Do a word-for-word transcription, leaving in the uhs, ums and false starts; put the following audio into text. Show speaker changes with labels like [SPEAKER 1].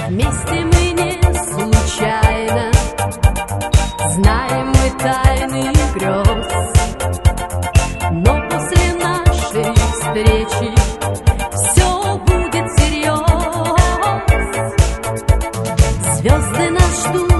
[SPEAKER 1] Вместе мы не случайно, знаем мы тайны грез. Но после нашей встречи все будет всерьез. Звезды нас ждут.